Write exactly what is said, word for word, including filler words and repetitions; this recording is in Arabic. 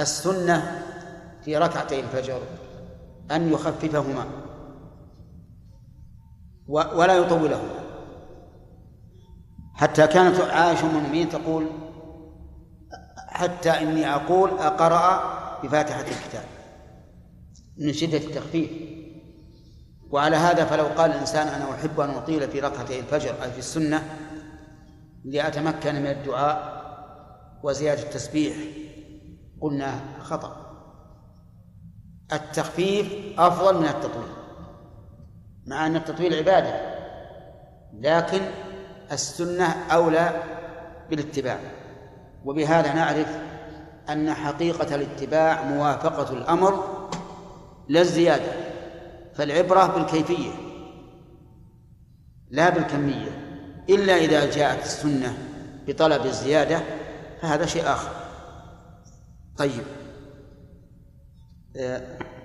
السنة في ركعتي الفجر أن يخففهما ولا يطولهما، حتى كانت عائشة أم المؤمنين تقول حتى إني أقول أقرأ بفاتحة الكتاب من شدة التخفيف. وعلى هذا فلو قال الإنسان أنا أحب أن أطيل في ركعتي الفجر أي في السنة لأتمكن من الدعاء وزيادة التسبيح، قلنا خطأ. التخفيف أفضل من التطويل، مع أن التطويل عبادة، لكن السنة أولى بالاتباع. وبهذا نعرف أن حقيقة الاتباع موافقة الأمر لا الزيادة، فالعبرة بالكيفية لا بالكمية، إلا إذا جاءت السنة بطلب الزيادة فهذا شيء آخر. طيب.